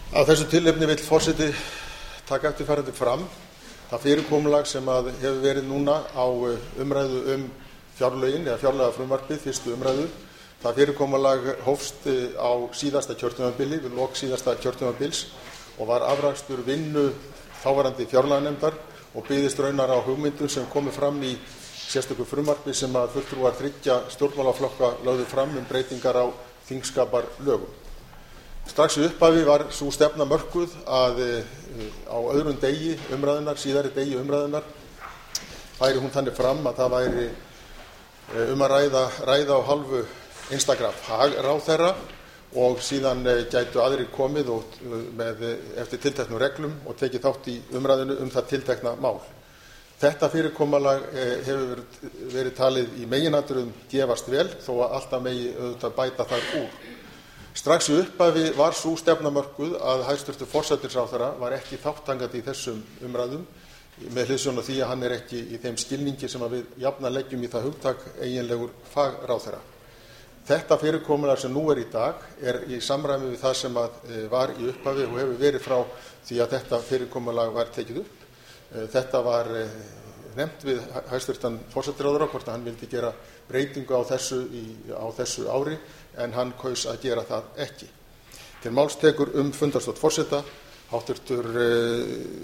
Af þessu tilefni vill forseti taka eftirfarandi fram það fyrirkomulag sem hefur verið núna á umræðu fjárlögin eða fjárlagafrumvarpið, fyrstu umræðu. Það fyrirkomulag hófst á síðasta kjörtímabili, við lok síðasta kjörtímabils og var afrakstur vinnu þáverandi fjárlaganefndar og byggðist raunar á hugmyndum sem komu fram í sérstöku frumvarpi sem fulltrúar 3 stjórnmálaflokka lögðu fram breytingar á þingskapalögum. Strax í upphafi var sú stefna mörkuð að á öðrum degi umræðunnar, síðari degi umræðunnar, færi hún þannig fram að það væri að ræða á hálfu einstakra fagráðherra og síðan gætu aðrir komið eftir tilteknum reglum og tekið þátt í umræðunni það tiltekna mál. Þetta fyrirkomulag hefur verið talið í meginatriðum gefast vel þó að alltaf megi auðvitað bæta þar úr. Strax í upphafi var sú stefna mörkuð að hæstvirtur forsætisráðherra var ekki þátttakandi í þessum umræðum með hliðsjón af því að hann ekki í þeim skilningi sem við jafnan leggjum í það hugtak eiginlegur fagráðherra. Þetta fyrirkomulag sem nú í dag í samræmi við það sem var í upphafi og hefur verið frá því að þetta fyrirkomulag var tekið upp. Þetta var nefnt við hæstvirtan forsætisráðherra hvort hann vildi gera breytingu á þessu ári en hann kaus að gera það ekki. Til máls tekur fundarstjórn forseta háttvirtur